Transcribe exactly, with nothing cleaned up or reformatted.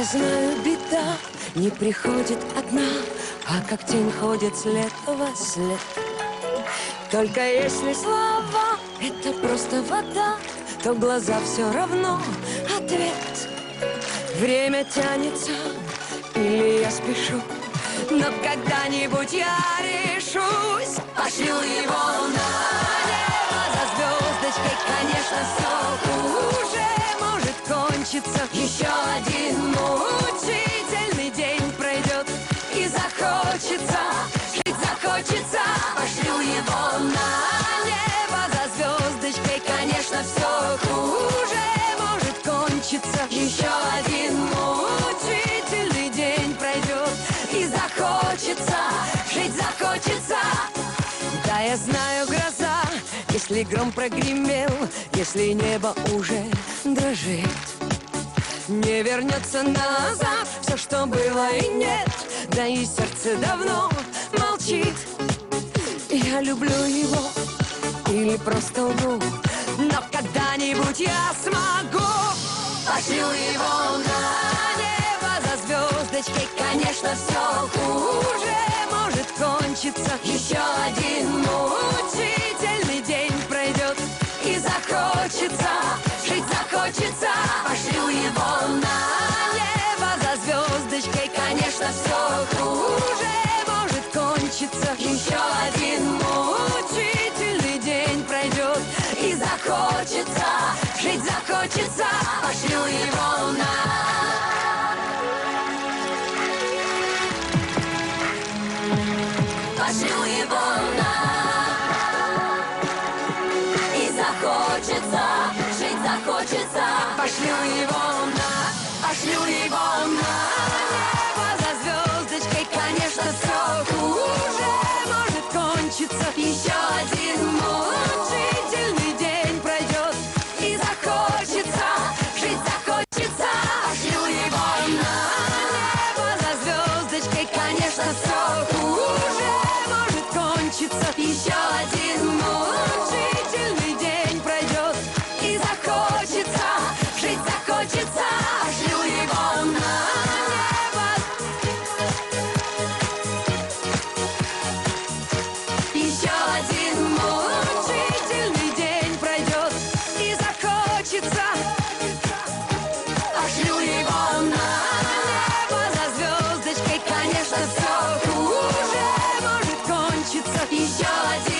знаю, беда не приходит одна, а как тень ходит след во след. Только если слова — это просто вода, то глаза все равно ответ. Время тянется, или я спешу, но когда-нибудь я решусь. Пошлю его на небо за звездочкой, конечно, все уже может кончиться. Еще один мучительный день пройдет, и захочется, жить захочется. Пошлю его на небо за звездочкой, конечно, все уже может кончиться. Еще один мучительный день пройдет, и захочется, жить захочется. Да, я знаю, гроза, если гром прогремел, если небо уже дрожит, не вернется назад все, что было и нет, да и сердце давно молчит. Я люблю его или просто лгу, но когда-нибудь я смогу. Пошлю его на небо за звездочкой, конечно, все уже может кончиться. Еще один мучительный день пройдет, и захочется, жить захочется. Пошлю его на небо за звездочкой, конечно, все уже может кончиться. Еще один мучительный день пройдет, и захочется, жить захочется. Пошлю его на... Пошлю его на... И захочется, жить захочется. Пошлю его на... Пошлю его на... Небо за звездочкой, конечно, все уже может кончиться. Еще один мучительный день пройдет, и захочется, жить захочется. Пошлю его на небо за звездочкой, конечно, все уже может кончиться. Еще один мучительный день пройдет, и захочется, жить захочется. Пошлю его на небо. Еще один мучительный день пройдет, и захочется. Пошлю его на небо за звездочкой, конечно, все уже может кончиться. Еще один